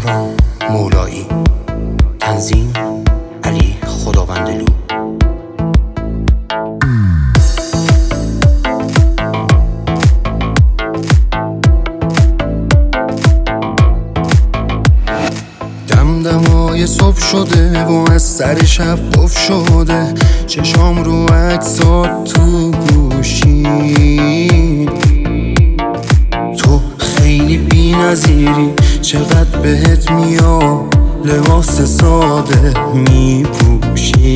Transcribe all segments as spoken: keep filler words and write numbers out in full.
سهران مولایی. تنظیم علی خداوندلو. دمدمای صبح شده و از سر شب قفل شده، چشام رو عکسات تو گوشی. تو خیلی بی نظیری، چقدر بهت میاد لباس ساده میپوشی.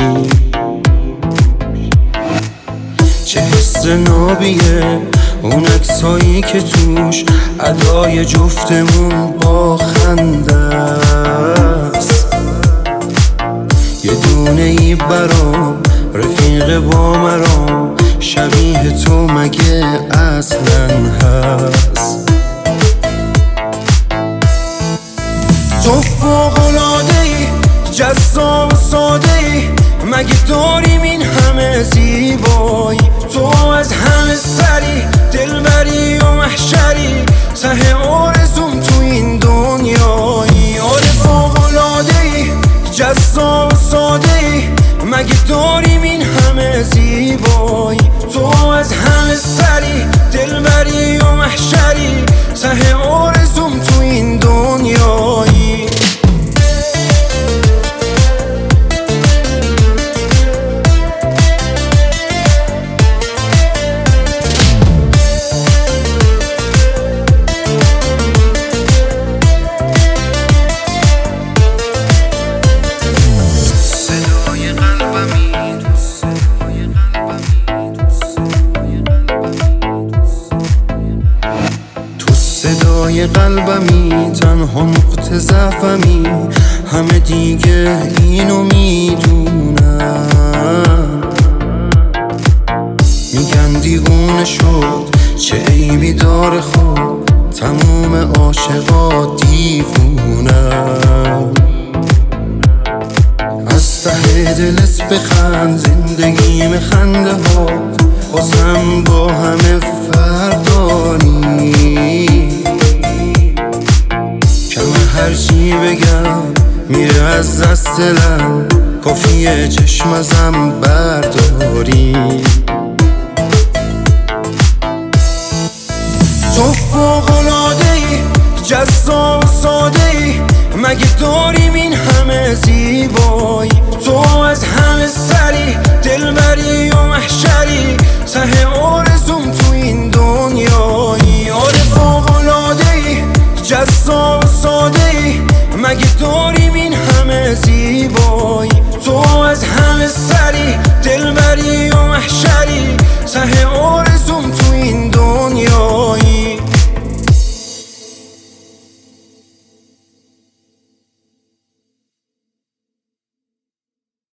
چه حس نابیه اون عکسایی که توش ادای جفتمون با خنده است. یه دونه ای برام رفیق با مرام، شبیه تو مگه اصلا هست؟ تو فوق‌العاده ای، جذاب و ساده ای، مگه داریم این همه زیبایی؟ تو از همه سری، دلبری و محشری، ته آرزوم تو این دنیایی. آره فوق‌العاده ای، جذاب و ساده ای، مگه داریم این همه زیبایی؟ تو از همه سری، دلبری و محشری، ته آرزوم تو این دنیایی. صدای قلبمی، تنها نقطه ضعفمی، همه دیگه اینو میدونن. میگن دیوونه شد، چه عیبی داره خود، تموم عاشقا دیوونن. از ته دلت بخند، زندگیم خنده ها بازم با همه فردانی. هرچی بگم میره از دست دلم، کافیه چشم ازم برداری. تو فوق‌العاده ای، جذاب و ساده ای، مگه داریم این همه زیبایی؟ تو از همه سری، دلبری و محشری، ته آرزوم تو این دنیایی. آره فوق‌العاده ای، جذاب و ساده ای، مگه داریم این همه زیبایی؟ تو از همه سری، دلبری و